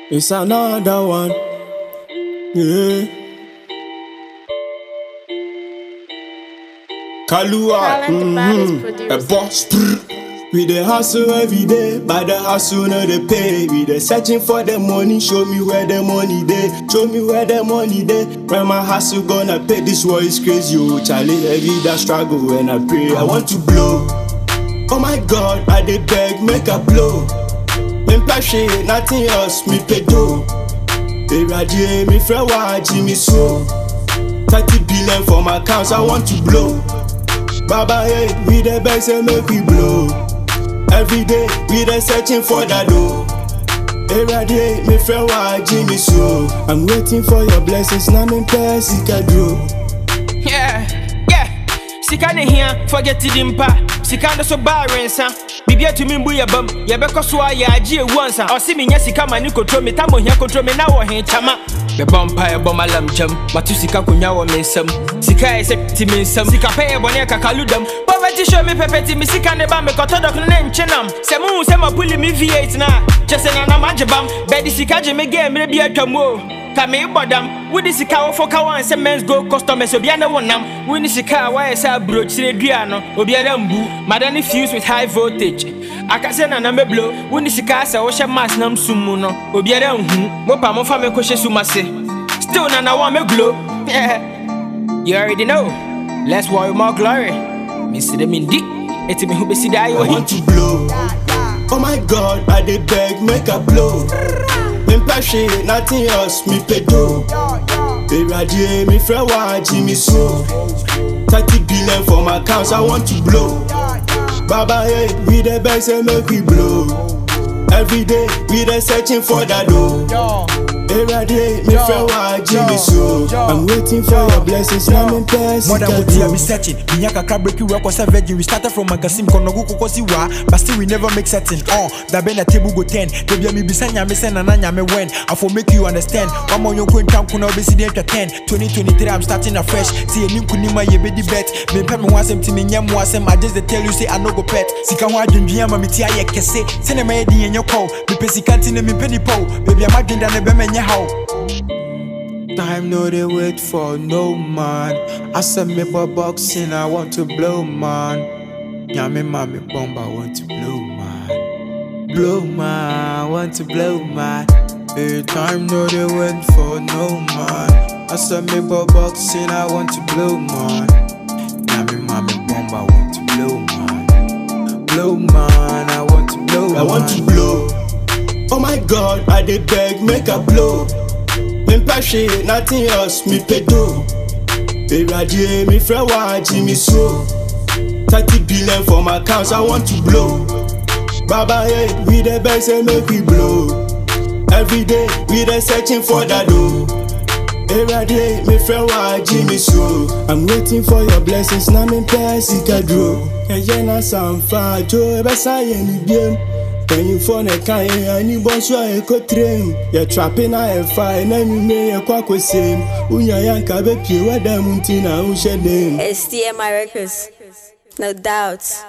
It's another one. Yeah. Kalua, a boss. We dey hustle every day, but the hustle no dey pay. We dey searching for the money, show me where the money dey. Show me where the money dey. When my hustle gonna pay, this war is crazy. Oh, Charlie, every day struggle and I pray. I want to blow. Oh my God, I dey beg, make a blow. Me passion, nothing else, me pay do. Baby, me friend, why Jimmy so? 30 billion for my accounts, I want to blow. Baba, hey, we the best and make we blow. Every day, we the searching for that dough. Every day, me friend, why Jimmy so? I'm waiting for your blessings, now me pass Sika do. Yeah. Sika ne here, forget it impa. Sika no so barren sa. Bibia to me buya bum. Ya beko so ya agie once. O si me nya sika mani control me tamo hia control me na wo hen chama. Be bompa e bom alam jam. Matu sika kunya wo mensam. Sika e se ti mensam. Sika pe e bone kakaludam. Poverty show me pepeti me sika ne ba me kotodok no ne nchenam. Se mu se ma puli me V8 na. Chese na na majebam. Be di sika je me game me bia twamo. Kame bodam. With the sika wo foka wan se men's go customers obi na wonam. With the sika why say bro chire duano obi mbu. Madani fuse with high voltage. Akase na me blow. With the sika say wo she mass nam sumu no. Obi nhu. Mo pa mo fa me ko she sumase. Still na want me glow. You already know. Let's worry more glory. Me see them in deep. It's me who be see die. I want to blow. Oh my God, I dey beg, make a blow. Me passion, nothing else, me pay do. Baby, me friend, why Jimmy so? 30 billion for my accounts, I want to blow. Baba, hey, we the best and make we blow. Every day, we the searching for that dough. Every day, me friend, why Jimmy so? I'm waiting for your blessings, now me pass. More than what you are searching. Minyaka crab break you work was a virgin. We started from magazine, konogu kokosi wa, but still we never make certain. That been a table go 10. Baby, me bisanya me send ananya me when. I for make you understand. One more young queen town kuna obesi dem 10. 2023 I'm starting afresh. See a new kunima ye bedi bet. Me pet me wasem ti me nyam wasem. I just tell you say I no go pet. Sika wa dwendwia ma me ti aye kese. Sene ma ye di enye call. Me pesikanti ne me penny po. Baby I'm agenda ne be menye how. Time no they wait for no man. I said me for boxing, I want to blow man. Yeah, me mommy bomb, I want to blow man. Blow man, I want to blow man. Hey, time no they wait for no man. I said me for boxing, I want to blow man. Yeah, me mommy bomb, I want to blow man. Blow man, I want to blow man. I want to blow. Oh my God, I dey beg, make a blow. Me passion, nothing else, me pay do. Baby, me friend, why Jimmy so? 30 billion for my accounts, I want to blow. Baba, hey, we the best and make we blow. Every day, we the searching for that dough. Every day, me friend, why Jimmy so? I'm waiting for your blessings, now me pass Sika do. And yeah, na some far, Joe, besa yeni bien. When you phone a kind and you boss you a co-train, you're trapping a fire and you may a quack with same. Unya yanka be pure, what the muntina, who shed them. STMI Records, no doubt.